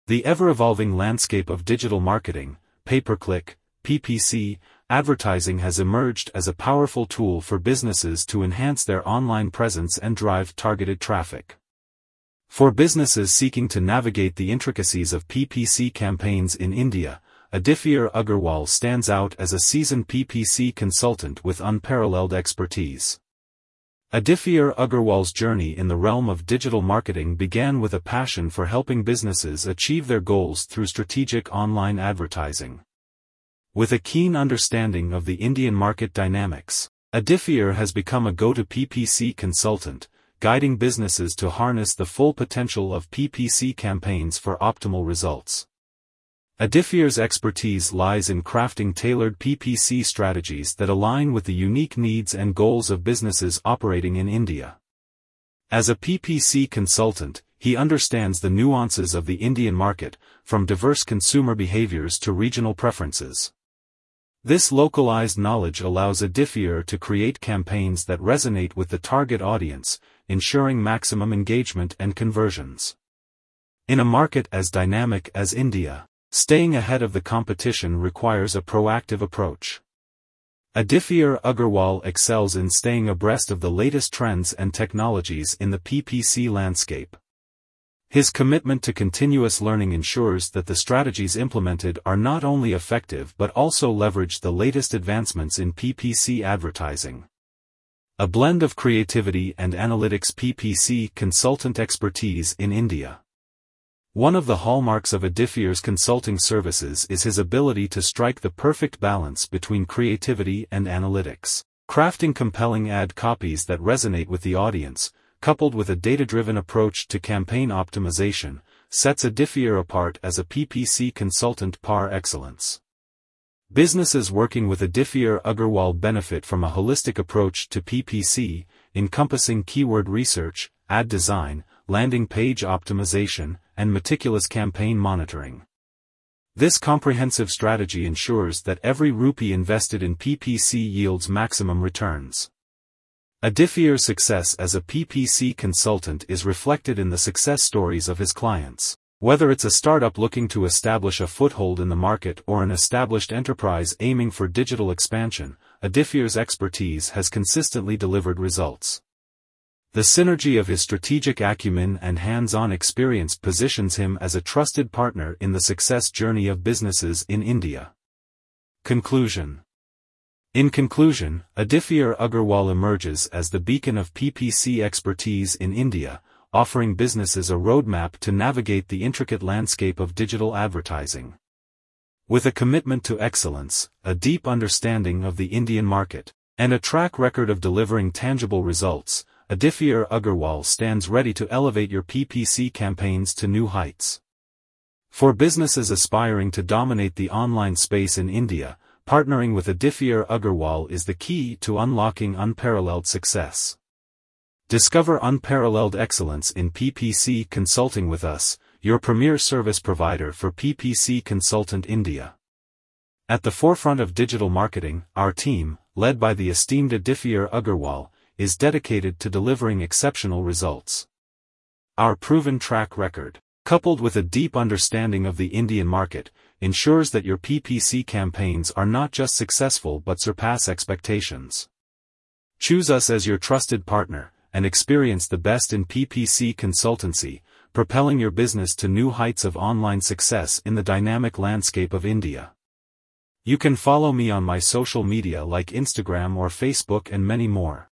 The ever-evolving landscape of digital marketing, pay-per-click, PPC, advertising has emerged as a powerful tool for businesses to enhance their online presence and drive targeted traffic. For businesses seeking to navigate the intricacies of PPC campaigns in India, Aditya Agarwal stands out as a seasoned PPC consultant with unparalleled expertise. Aditya Agarwal's journey in the realm of digital marketing began with a passion for helping businesses achieve their goals through strategic online advertising. With a keen understanding of the Indian market dynamics, Aditya has become a go-to PPC consultant, guiding businesses to harness the full potential of PPC campaigns for optimal results. Aditya's expertise lies in crafting tailored PPC strategies that align with the unique needs and goals of businesses operating in India. As a PPC consultant, he understands the nuances of the Indian market, from diverse consumer behaviors to regional preferences. This localized knowledge allows Aditya to create campaigns that resonate with the target audience, ensuring maximum engagement and conversions. In a market as dynamic as India, staying ahead of the competition requires a proactive approach. Aditya Agarwal excels in staying abreast of the latest trends and technologies in the PPC landscape. His commitment to continuous learning ensures that the strategies implemented are not only effective but also leverage the latest advancements in PPC advertising. A blend of creativity and analytics. PPC consultant expertise in India. One of the hallmarks of Aditya's consulting services is his ability to strike the perfect balance between creativity and analytics. Crafting compelling ad copies that resonate with the audience, coupled with a data-driven approach to campaign optimization, sets Aditya apart as a PPC consultant par excellence. Businesses working with Aditya Agarwal benefit from a holistic approach to PPC, encompassing keyword research, ad design, landing page optimization, and meticulous campaign monitoring. This comprehensive strategy ensures that every rupee invested in PPC yields maximum returns. Aditya's success as a PPC consultant is reflected in the success stories of his clients. Whether it's a startup looking to establish a foothold in the market or an established enterprise aiming for digital expansion, Aditya's expertise has consistently delivered results. The synergy of his strategic acumen and hands-on experience positions him as a trusted partner in the success journey of businesses in India. Conclusion. In conclusion, Aditya Agarwal emerges as the beacon of PPC expertise in India, offering businesses a roadmap to navigate the intricate landscape of digital advertising. With a commitment to excellence, a deep understanding of the Indian market, and a track record of delivering tangible results, Aditya Agarwal stands ready to elevate your PPC campaigns to new heights. For businesses aspiring to dominate the online space in India, partnering with Aditya Agarwal is the key to unlocking unparalleled success. Discover unparalleled excellence in PPC consulting with us, your premier service provider for PPC Consultant India. At the forefront of digital marketing, our team, led by the esteemed Aditya Agarwal, is dedicated to delivering exceptional results. Our proven track record, coupled with a deep understanding of the Indian market, ensures that your PPC campaigns are not just successful but surpass expectations. Choose us as your trusted partner, and experience the best in PPC consultancy, propelling your business to new heights of online success in the dynamic landscape of India. You can follow me on my social media like Instagram or Facebook and many more.